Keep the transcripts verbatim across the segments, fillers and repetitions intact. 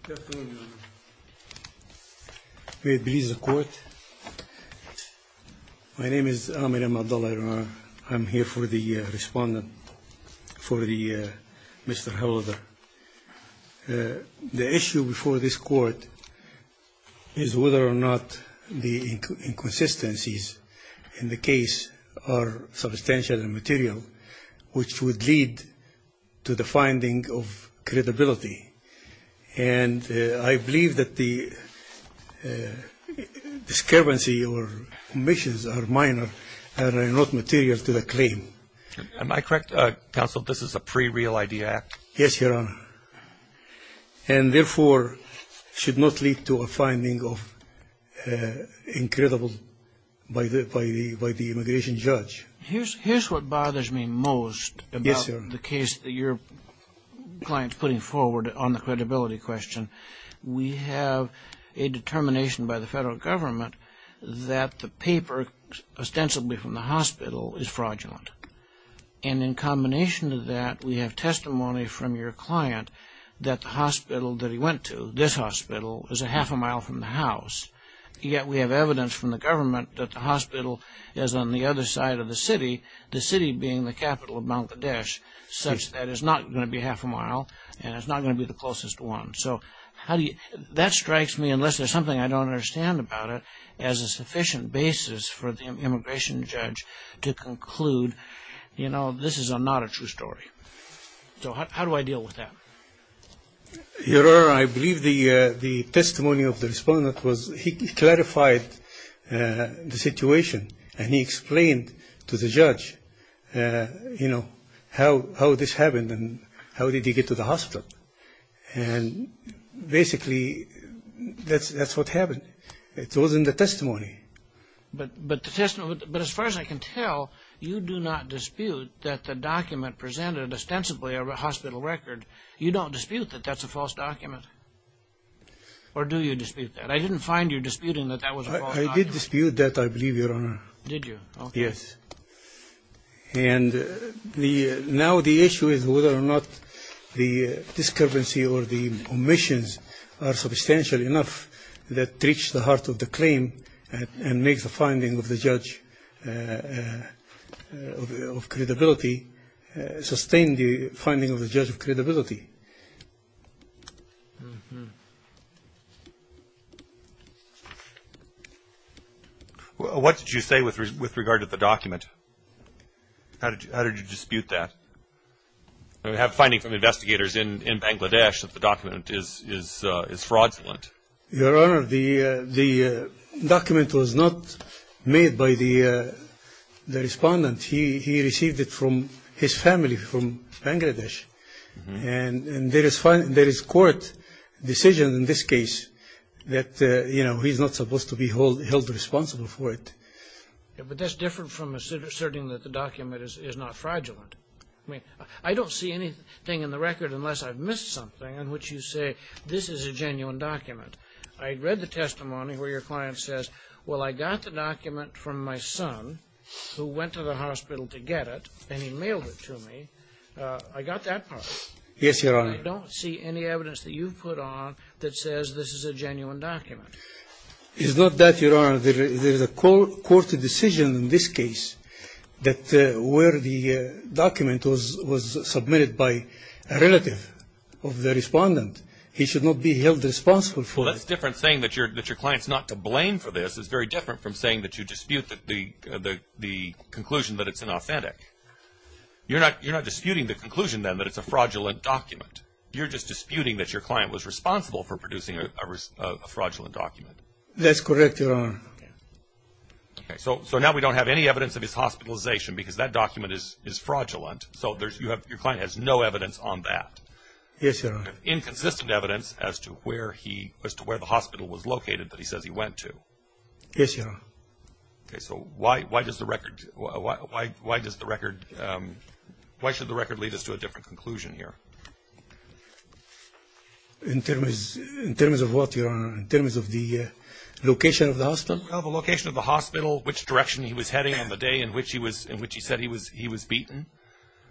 Good afternoon, Your Honor. May it please the Court. My name is Amir M. Abdullah, Your Honor. I'm here for the uh, respondent, for the uh, Mister Howler. Uh, the issue before this Court is whether or not the inc inconsistencies in the case are substantial and material, which would lead to the finding of credibility. And uh, I believe that the uh, discrepancy or omissions are minor and are not material to the claim. Am I correct, uh, Counsel, this is a pre-Real I D Act? Yes, Your Honor. And therefore should not lead to a finding of uh, incredible by the, by, the, by the immigration judge. Here's, here's what bothers me most about yes, the case that your client's putting forward on the credibility question. We have a determination by the federal government that the paper, ostensibly from the hospital, is fraudulent. And in combination to that, we have testimony from your client that the hospital that he went to, this hospital, is a half a mile from the house. Yet we have evidence from the government that the hospital is on the other side of the city, the city being the capital of Bangladesh, such that it's not going to be half a mile, and it's not going to be the closest one. So how do you, that strikes me, unless there's something I don't understand about it, as a sufficient basis for the immigration judge to conclude, you know, this is a, not a true story. So how, how do I deal with that? Your Honor, I believe the uh, the testimony of the respondent was, he clarified uh, the situation, and he explained to the judge, uh, you know, how how this happened and how did he get to the hospital, and basically that's that's what happened. It was in the testimony. But but the testimony, but as far as I can tell, you do not dispute that the document presented, ostensibly a hospital record, you don't dispute that that's a false document? Or do you dispute that? I didn't find you disputing that that was a false I, I document. did dispute that, I believe, Your Honor. Did you? Okay. Yes. And uh, the uh, now the issue is whether or not the uh, discrepancy or the omissions are substantial enough that reach the heart of the claim and, and make the finding of the judge uh, uh, Uh, of, of credibility, uh, sustain the finding of the judge of credibility. Mm-hmm. What did you say with re with regard to the document? How did you, how did you dispute that? We have finding from investigators in, in Bangladesh that the document is is uh, is fraudulent. Your Honor, the uh, the uh, document was not made by the uh, the respondent. He he received it from his family from Bangladesh, mm-hmm. and and there is fin there is court decision in this case that uh, you know he's not supposed to be hold, held responsible for it. Yeah, but that's different from asserting that the document is is not fraudulent. I mean, I don't see anything in the record, unless I've missed something, in which you say this is a genuine document. I read the testimony where your client says, "Well, I got the document from my son, who went to the hospital to get it, and he mailed it to me." Uh, I got that part. Yes, Your Honor. I don't see any evidence that you've put on that says this is a genuine document. It's not that, Your Honor. There, there is a court decision in this case that uh, where the uh, document was, was submitted by a relative of the respondent, he should not be held responsible for well, that's it. different. Saying that your that your client's not to blame for this is very different from saying that you dispute the the uh, the, the conclusion that it's inauthentic. You're not you're not disputing the conclusion then that it's a fraudulent document. You're just disputing that your client was responsible for producing a, a, a fraudulent document. That's correct, Your Honor. Okay. Okay. So so now we don't have any evidence of his hospitalization because that document is is fraudulent. So there's you have your client has no evidence on that. Yes, Your Honor. Inconsistent evidence as to where he, as to where the hospital was located that he says he went to. Yes, Your Honor. Okay, so why why does the record why why why does the record um, why should the record lead us to a different conclusion here? In terms in terms of what, Your Honor? In terms of the uh, location of the hospital? Well, the location of the hospital, which direction he was heading on the day in which he was in which he said he was he was beaten.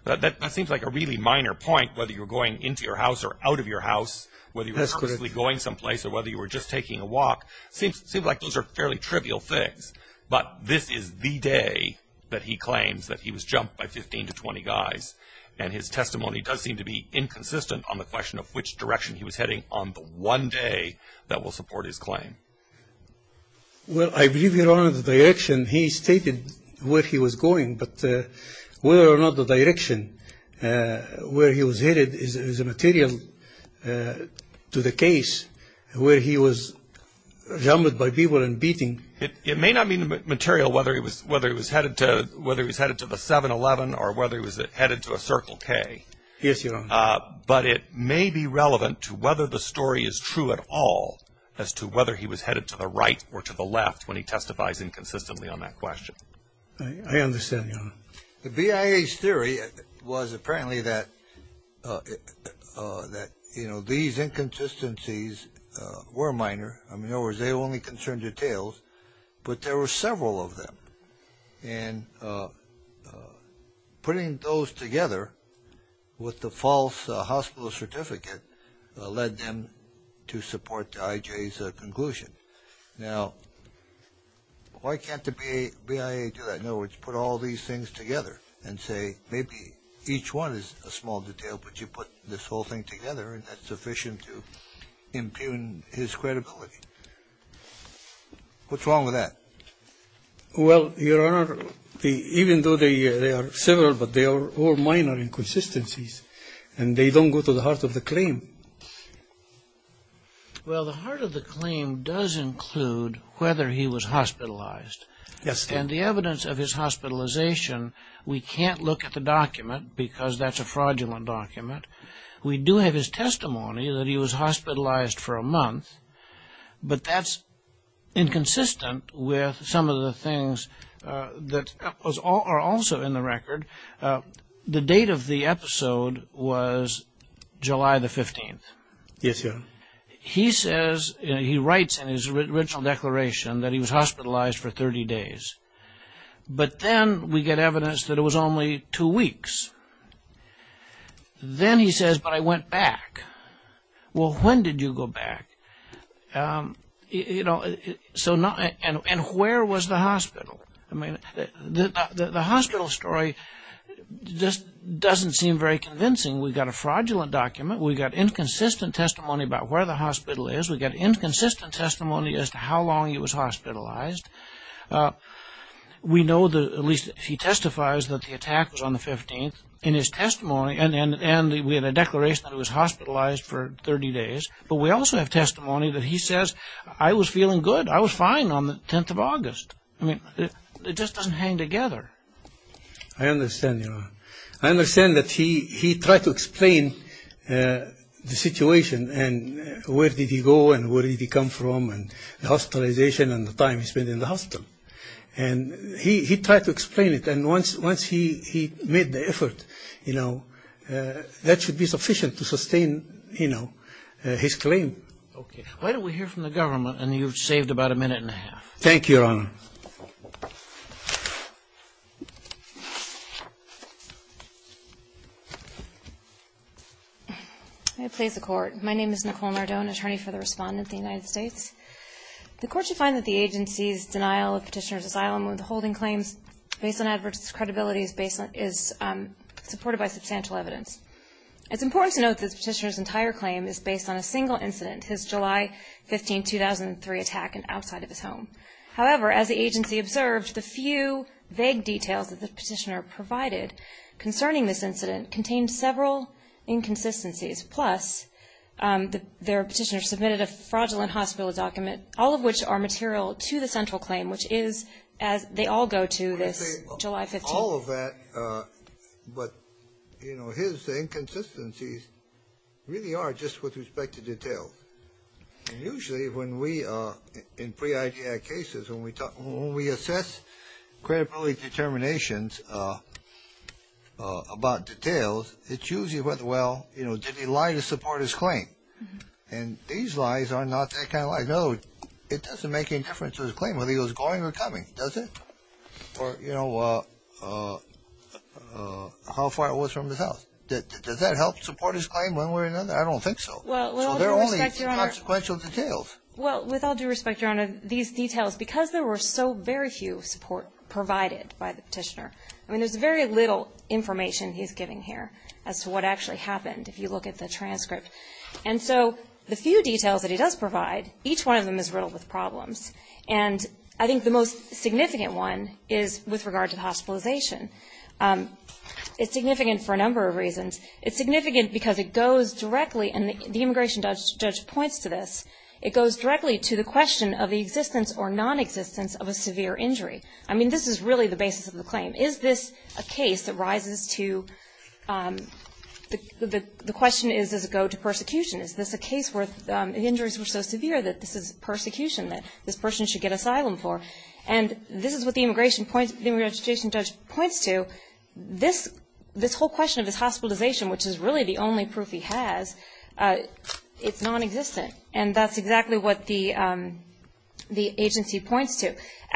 That, that, that seems like a really minor point, whether you were going into your house or out of your house, whether you were That's purposely correct. going someplace or whether you were just taking a walk. Seems, seems like those are fairly trivial things. But this is the day that he claims that he was jumped by fifteen to twenty guys. And his testimony does seem to be inconsistent on the question of which direction he was heading on the one day that will support his claim. Well, I believe, Your Honor, the direction, he stated where he was going, but uh, whether or not the direction uh, where he was headed is, is a material uh, to the case where he was jumped by people and beating. It, it may not be material whether he was whether he was headed to whether he was headed to the seven eleven or whether he was headed to a Circle K. Yes, Your Honor. Uh, but it may be relevant to whether the story is true at all as to whether he was headed to the right or to the left when he testifies inconsistently on that question. I, I understand, Your Honor. The B I A's theory was apparently that uh, uh, that you know these inconsistencies uh, were minor. I mean, in other words, they only concerned details, but there were several of them, and uh, uh, putting those together with the false uh, hospital certificate uh, led them to support the I J's uh, conclusion. Now, why can't the B I A do that? In other words, put all these things together and say maybe each one is a small detail, but you put this whole thing together and that's sufficient to impugn his credibility. What's wrong with that? Well, Your Honor, the, even though they, uh, they are several, but they are all minor inconsistencies, and they don't go to the heart of the claim. Well, the heart of the claim does include whether he was hospitalized. Yes. And the evidence of his hospitalization, we can't look at the document because that's a fraudulent document. We do have his testimony that he was hospitalized for a month, but that's inconsistent with some of the things uh, that was all, are also in the record. Uh, the date of the episode was July the fifteenth. Yes, Your Honor. He says, uh, he writes in his original declaration that he was hospitalized for thirty days. But then we get evidence that it was only two weeks. Then he says, but I went back. Well, when did you go back? Um, you know, so not, and, and where was the hospital? I mean, the, the, the hospital story just doesn't seem very convincing. We got a fraudulent document. We got inconsistent testimony about where the hospital is. We got inconsistent testimony as to how long he was hospitalized. Uh, we know that at least he testifies that the attack was on the fifteenth. In his testimony, and, and, and we had a declaration that he was hospitalized for thirty days, but we also have testimony that he says, I was feeling good. I was fine on the tenth of August. I mean, it, it just doesn't hang together. I understand, Your Honor. I understand that he, he tried to explain uh, the situation and uh, where did he go and where did he come from and the hospitalization and the time he spent in the hospital. And he, he tried to explain it, and once once he, he made the effort, you know, uh, that should be sufficient to sustain, you know, uh, his claim. Okay. Why don't we hear from the government, and you've saved about a minute and a half. Thank you, Your Honor. May it please the Court. My name is Nicole Nardone, attorney for the respondent of the United States. The Court should find that the agency's denial of petitioner's asylum withholding claims based on adverse credibility is, based on, is um, supported by substantial evidence. It's important to note that the petitioner's entire claim is based on a single incident, his July fifteenth, two thousand three attack outside of his home. However, as the agency observed, the few vague details that the petitioner provided concerning this incident contained several inconsistencies. Plus, Um, the, their petitioner submitted a fraudulent hospital document, all of which are material to the central claim, which is, as they all go to this July fifteenth. All of that, uh, but, you know, his inconsistencies really are just with respect to details. And usually when we, uh, in pre-I D Act cases, when we talk, when we assess credibility determinations uh, uh, about details, it's usually whether, well, you know, did he lie to support his claim? Mm-hmm. And these lies are not that kind of lies. No, it doesn't make any difference to his claim whether he was going or coming, does it? Or, you know, uh, uh, uh, how far it was from his house. Does, does that help support his claim one way or another? I don't think so. Well, with so all they're due only respect, Your Honor, consequential details. Well, with all due respect, Your Honor, these details, because there were so very few support provided by the petitioner, I mean, there's very little information he's giving here as to what actually happened if you look at the transcript. And so the few details that he does provide, each one of them is riddled with problems. And I think the most significant one is with regard to the hospitalization. Um, it's significant for a number of reasons. It's significant because it goes directly, and the, the immigration judge, judge points to this, it goes directly to the question of the existence or non-existence of a severe injury. I mean, this is really the basis of the claim. Is this a case that rises to um, the, the, the question is, does it go to persecution? Is this a case where um, injuries were so severe that this is persecution, that this person should get asylum for? And this is what the immigration, point, the immigration judge points to. This, this whole question of his hospitalization, which is really the only proof he has, uh, it's non-existent. And that's exactly what the, um, the agency points to.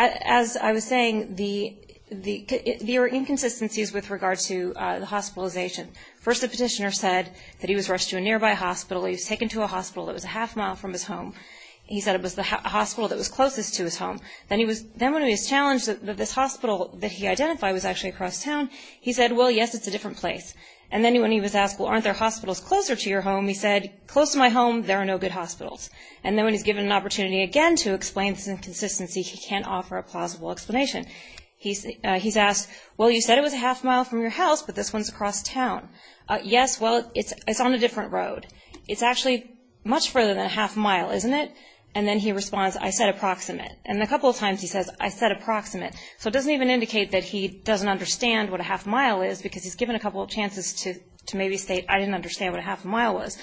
As I was saying, the, the, there are inconsistencies with regard to uh, the hospitalization. First, the petitioner said that he was rushed to a nearby hospital. He was taken to a hospital that was a half mile from his home. He said it was the ha- hospital that was closest to his home. Then he was, then when he was challenged that, that this hospital that he identified was actually across town, he said, well, yes, it's a different place. And then when he was asked, well, aren't there hospitals closer to your home? He said, close to my home, there are no good hospitals. And then when he's given an opportunity again to explain this inconsistency, he can't offer a plausible explanation. He's, uh, he's asked, well, you said it was a half mile from your house, but this one's across town. Uh, yes, well, it's, it's on a different road. It's actually much further than a half mile, isn't it? And then he responds, I said approximate. And a couple of times he says, I said approximate. So it doesn't even indicate that he doesn't understand what a half mile is, because he's given a couple of chances to, to maybe state, I didn't understand what a half mile was.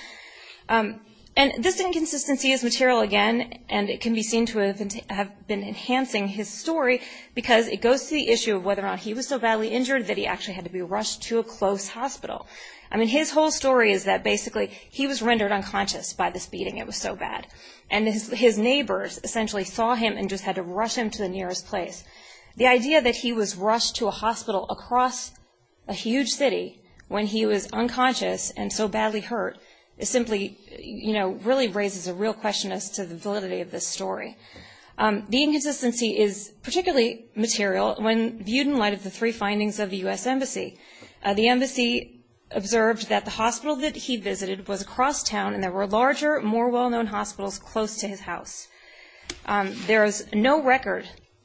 Um, and this inconsistency is material again, and it can be seen to have been, have been enhancing his story, because it goes to the issue of whether or not he was so badly injured that he actually had to be rushed to a close hospital. I mean, his whole story is that basically he was rendered unconscious by this beating. It was so bad. And his, his neighbors essentially saw him and just had to rush him to the nearest place. The idea that he was rushed to a hospital across a huge city when he was unconscious and so badly hurt is simply, you know, really raises a real question as to the validity of this story. Um, the inconsistency is particularly material when viewed in light of the three findings of the U S Embassy. Uh, the embassy observed that the hospital that he visited was across town, and there were larger, more well-known hospitals close to his house. Um, there is no record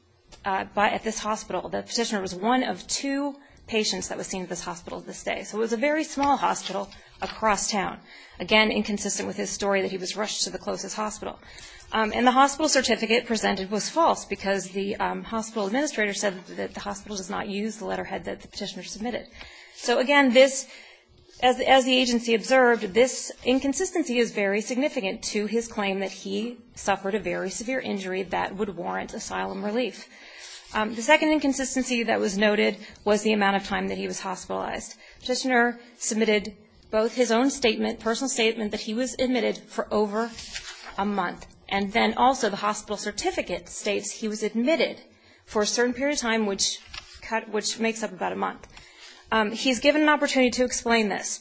uh, by, at this hospital. The petitioner was one of two patients that was seen at this hospital this day. So it was a very small hospital across town. Again, inconsistent with his story that he was rushed to the closest hospital. Um, and the hospital certificate presented was false, because the um, hospital administrator said that the hospital does not use the letterhead that the petitioner submitted. So again, this, as, as the agency observed, this inconsistency is very significant to his claim that he suffered a very severe injury that would warrant asylum relief. Um, the second inconsistency that was noted was the amount of time that he was hospitalized. Petitioner submitted both his own statement, personal statement, that he was admitted for over a month. And then also the hospital certificate states he was admitted for a certain period of time, which, cut, which makes up about a month. Um, he's given an opportunity to explain this.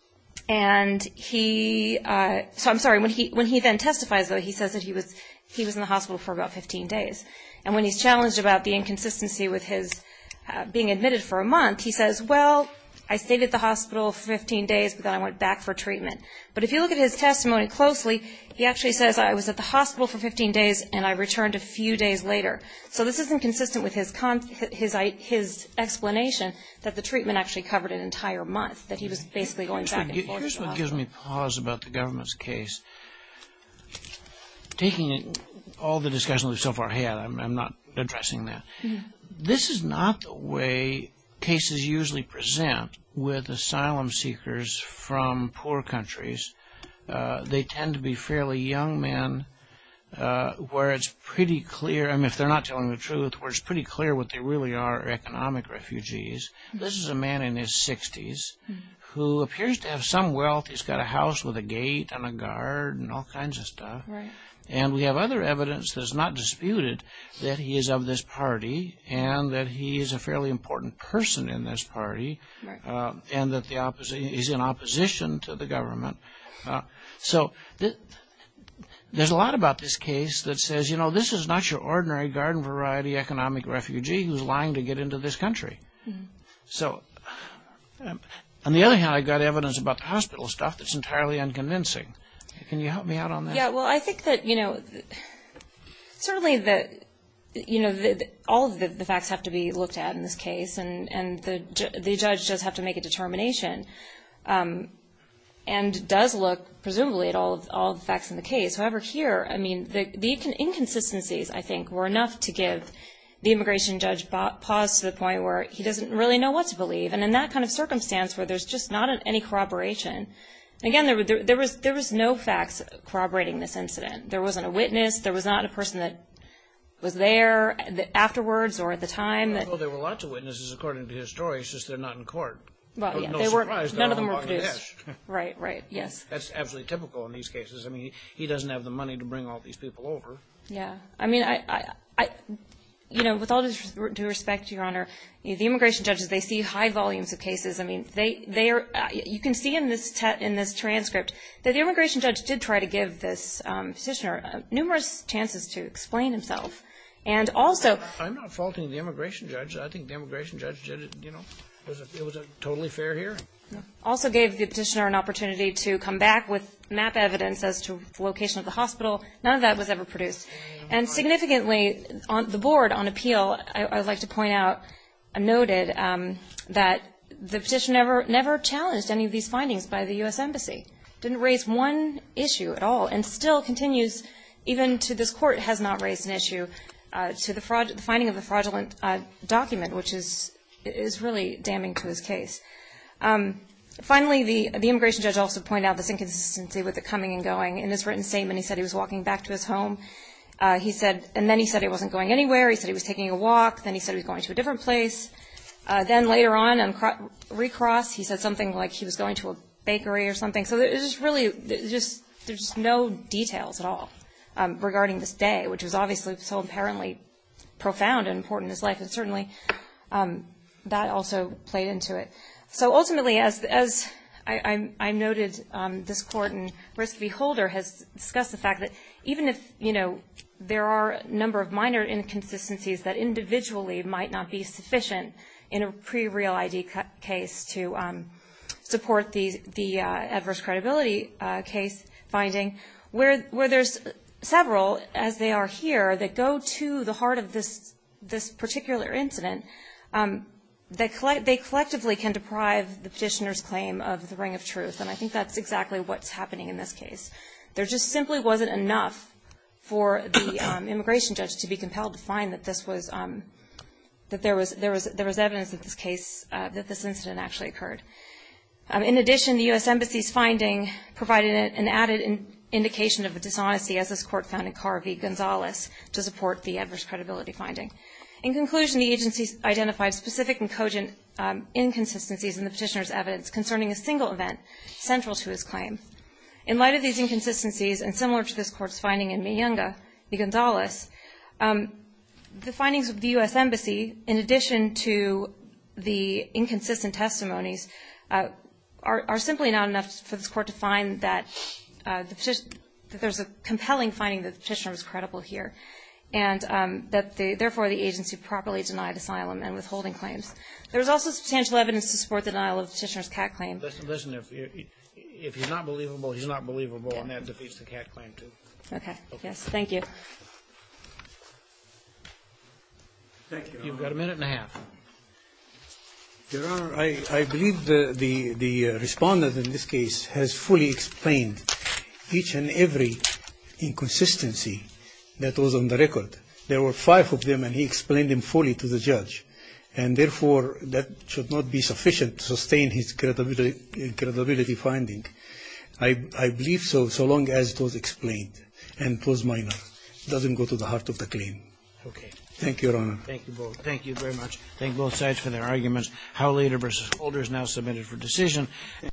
And he, uh, so I'm sorry, when he, when he then testifies, though, he says that he was, he was in the hospital for about fifteen days. And when he's challenged about the inconsistency with his uh, being admitted for a month, he says, well, I stayed at the hospital for fifteen days, but then I went back for treatment. But if you look at his testimony closely, he actually says, I was at the hospital for fifteen days, and I returned a few days later. So this isn't consistent with his, con- his, his explanation that the treatment actually covered an entire month, that he was basically going back and forth. Here's what gives me pause about the government's case. Taking all the discussion we've so far had, I'm, I'm not addressing that. Mm-hmm. This is not the way cases usually present with asylum seekers from poor countries. Uh, they tend to be fairly young men uh, where it's pretty clear, I mean, if they're not telling the truth, where it's pretty clear what they really are, are economic refugees. This is a man in his sixties who appears to have some wealth. He's got a house with a gate and a guard and all kinds of stuff. Right. And we have other evidence that's not disputed that he is of this party and that he is a fairly important person in this party, Right. uh, and that the opposi- he's in opposition to the government. Uh, so th- there's a lot about this case that says, you know, this is not your ordinary garden variety economic refugee who's lying to get into this country. Mm-hmm. So, um, on the other hand, I got evidence about the hospital stuff that's entirely unconvincing. Can you help me out on that? Yeah, well, I think that, you know, certainly the, you know, the, the, all of the, the facts have to be looked at in this case, and, and the ju- the judge does have to make a determination, um, and does look, presumably, at all of, all of the facts in the case. However, here, I mean, the, the inconsistencies, I think, were enough to give the immigration judge pause to the point where he doesn't really know what to believe. And in that kind of circumstance where there's just not any corroboration, again, there, there, there was there was no facts corroborating this incident. There wasn't a witness. There was not a person that was there afterwards or at the time. That, well, there were lots of witnesses, according to his story. It's just they're not in court. Well, no, yeah, no they surprise, weren't. None of them all were in produced. Bangladesh. Right, right, yes. That's absolutely typical in these cases. I mean, he, he doesn't have the money to bring all these people over. Yeah, I mean, I, I, I you know, with all due respect, Your Honor, the immigration judges, they see high volumes of cases. I mean, they they are. Uh, you can see in this te- in this transcript that the immigration judge did try to give this um, petitioner uh, numerous chances to explain himself, and also. I'm not faulting the immigration judge. I think the immigration judge did it. You know, it was a, it was a totally fair hearing. Also gave the petitioner an opportunity to come back with map evidence as to the location of the hospital. None of that was ever produced. And significantly, on the board on appeal, I, I would like to point out, uh, noted um, that the petitioner never, never challenged any of these findings by the U S Embassy. Didn't raise one issue at all, and still continues, even to this court, has not raised an issue uh, to the, fraud, the finding of the fraudulent uh, document, which is is really damning to his case. Um, finally, the, the immigration judge also pointed out this inconsistency with the coming and going. In his written statement, he said he was walking back to his home. Uh, he said, and then he said he wasn't going anywhere. He said he was taking a walk. Then he said he was going to a different place. Uh, then later on, on cro- recross, he said something like he was going to a bakery or something. So there's just really, there's just, there's just no details at all um, regarding this day, which was obviously so apparently profound and important in his life, and certainly um, that also played into it. So ultimately, as as I, I, I noted, um, this court in Risk v. Holder has discussed the fact that even if, you know, there are a number of minor inconsistencies that individually might not be sufficient in a pre-Real I D ca- case to um, support the the uh, adverse credibility uh, case finding, where where there's several, as they are here, that go to the heart of this this particular incident. Um, They, collect, they collectively can deprive the petitioner's claim of the ring of truth, and I think that's exactly what's happening in this case. There just simply wasn't enough for the um, immigration judge to be compelled to find that this was um, that there was there was there was evidence that this case uh, that this incident actually occurred. Um, in addition, the U S Embassy's finding provided an added in, indication of a dishonesty, as this court found in Carr v. Gonzalez, to support the adverse credibility finding. In conclusion, the agency identified specific and cogent um, inconsistencies in the petitioner's evidence concerning a single event central to his claim. In light of these inconsistencies, and similar to this court's finding in Mayunga v. Gonzalez, um, the findings of the U S Embassy, in addition to the inconsistent testimonies, uh, are, are simply not enough for this court to find that, uh, the petition, that there's a compelling finding that the petitioner was credible here, and um, that the, therefore the agency properly denied asylum and withholding claims. There was also substantial evidence to support the denial of the petitioner's C A T claim. Listen, listen if, if he's not believable, he's not believable, yeah. And that defeats the C A T claim, too. Okay. okay. Yes, thank you. Thank you. You've got a minute and a half. Your Honor, I, I believe the, the, the respondent in this case has fully explained each and every inconsistency that was on the record. There were five of them, and he explained them fully to the judge. And therefore, that should not be sufficient to sustain his credibility, credibility finding. I, I believe so, so long as it was explained and it was minor. doesn't go to the heart of the claim. Okay. Thank you, Your Honor. Thank you both. Thank you very much. Thank both sides for their arguments. Howlader versus Holder is now submitted for decision.